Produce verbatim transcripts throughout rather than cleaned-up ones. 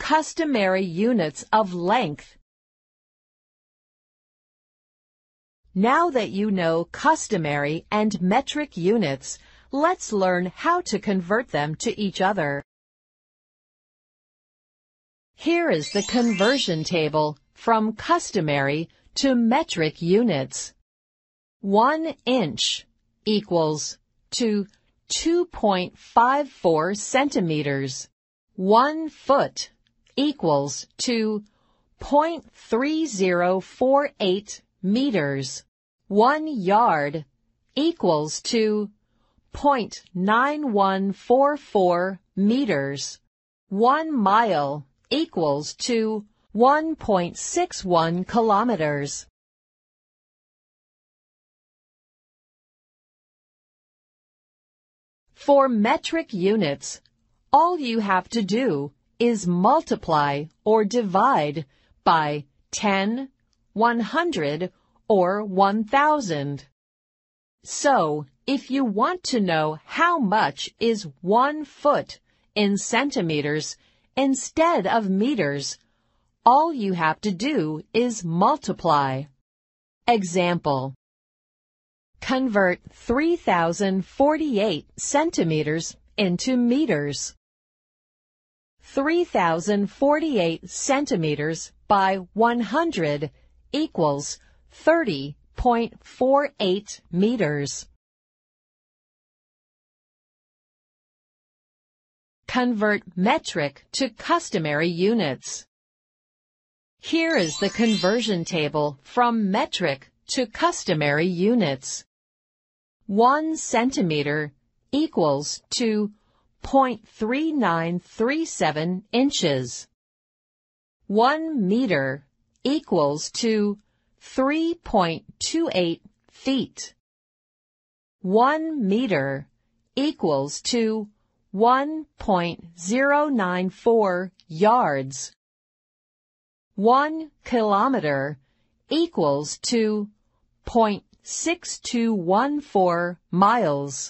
customary units of length. Now that you know customary and metric units, let's learn how to convert them to each other. Here is the conversion table from customary to metric units. One inch equals to two point five four centimeters. One foot equals to zero point three zero four eight meters. One yard equals to zero point nine one four four meters. One mile equals to one point six one kilometers. For metric units, all you have to do is multiply or divide by ten, one hundred, or one thousand. So, if you want to know how much is one foot in centimeters instead of meters, all you have to do is multiply. Example: convert three thousand forty-eight centimeters into meters. three thousand forty-eight centimeters by one hundred equals thirty point four eight meters. Convert metric to customary units. Here is the conversion table from metric to customary units. One centimeter equals to zero point three nine three seven inches. One meter equals to three point two eight feet. One meter equals to one point zero nine four yards. One kilometer equals to zero point six two one four miles.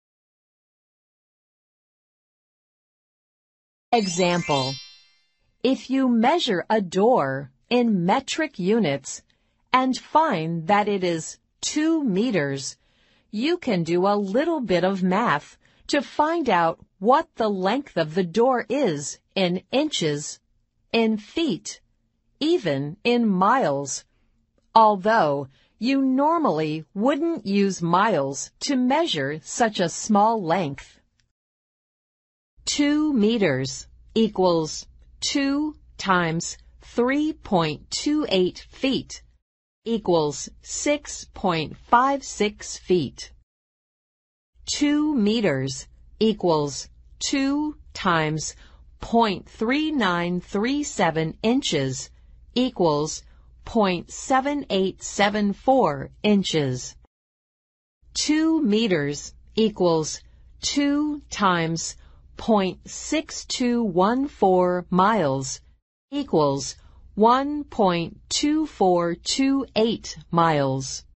Example: if you measure a door in metric units and find that it is two meters, you can do a little bit of math to find out what the length of the door is in inches, in feet, even in miles, although you normally wouldn't use miles to measure such a small length. Two meters equals two times three point two eight feet equals six point five six feet. Two meters equals two times zero point three nine three seven inches equals zero point seven eight seven four inches. Two meters equals two times zero point six two one four miles equals one point two four two eight miles.